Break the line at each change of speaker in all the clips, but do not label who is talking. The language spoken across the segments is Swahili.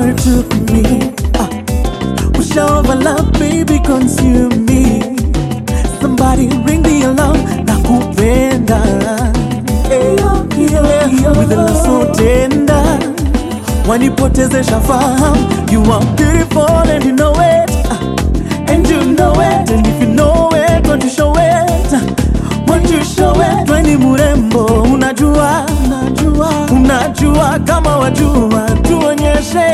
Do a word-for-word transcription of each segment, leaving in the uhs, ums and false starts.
it took me. uh, Push over love, baby, consume me. Somebody ring the alarm, nakupenda. Hey, yeah, with a love so tender, wanipotezesha fahamu. You are beautiful and you know it, uh, and you know it. And if you know it, won't you show it? uh, Won't you show it? Weni murembo, unajua, unajua, unajua kama wajua, tuonyeshe.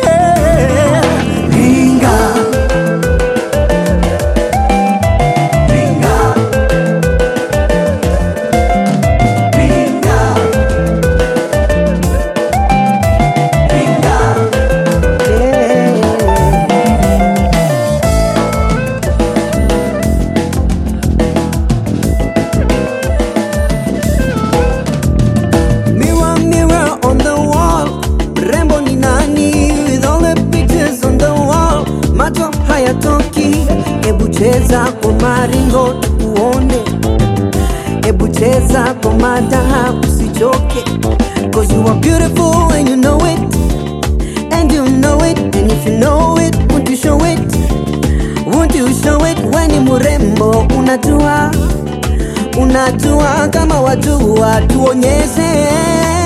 Ringa,
ebu cheza kwa maringo tuone, ebu cheza kwa madaha usichoke. Cause you are beautiful and you know it, and you know it. And if you know it, won't you show it? Won't you show it? Weni murembo, unajua, unajua kama wajua, tuonyeshe.